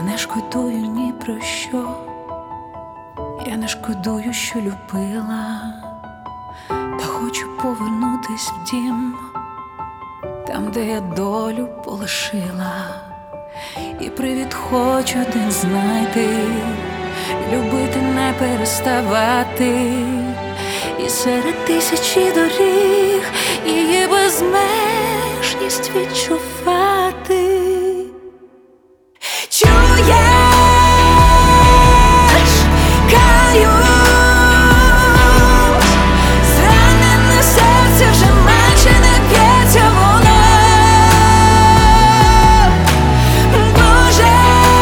Я не шкодую ні про що, я не шкодую, що любила, та хочу повернутись в дім, там, де я долю полишила, і привід хочу один знайти, любити не переставати, і серед тисячі доріг її безмежність відчувати. Чуєш, каюсь, зранене серце вже майже не б'ється воно. Боже,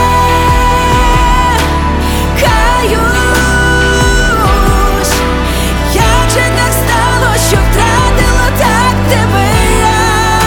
каюсь, як же так стало, що втратила так тебе я.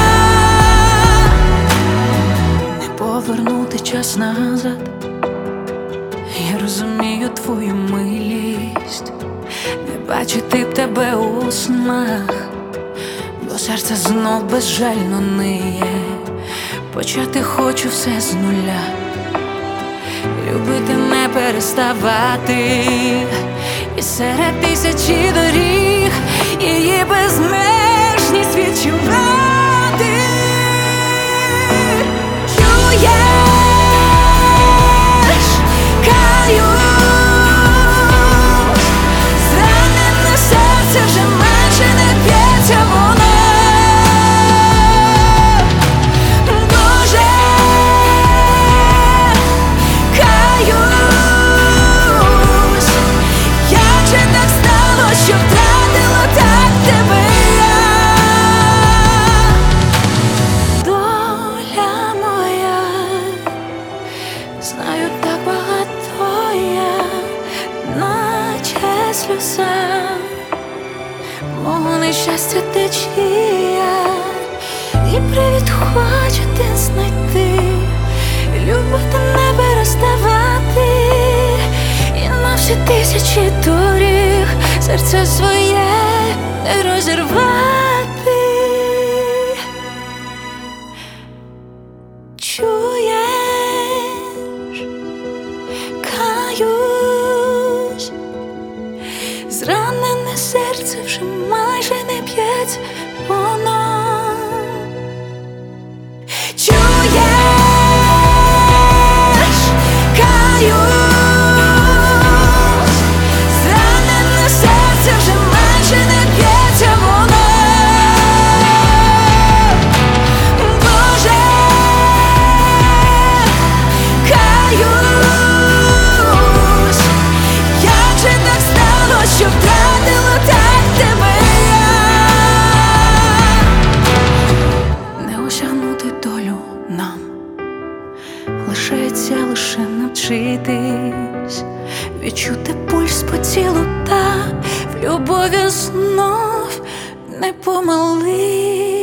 Не повернути час назад, я розумію твою милість, не бачити б тебе у снах, бо серце знов безжально ниє. Почати хочу все з нуля, любити не переставати, і серед тисячі доріг її безмежність відчувати. Чуєш, зранене серце вже майже не б'ється воно. Боже, каюсь, як же так стало, що втратила так тебе я. Доля моя, знаю, так багато я, наче сльоза мого нещастя течія, і привід хочу один знайти, любити не переставати, і на всі тисячі доріг серце своє не розірвати. Чуєш, каюсь, зранене серце вже майже не б'ється воно. Чуєш, каюсь, зранене серце вже майже не б'ється воно. Боже, каюсь, як же так стало, що втратила так тебе я. Не осягнути долю нам, лишається лише навчитись, відчути пульс по тілу та в любові знов не помились.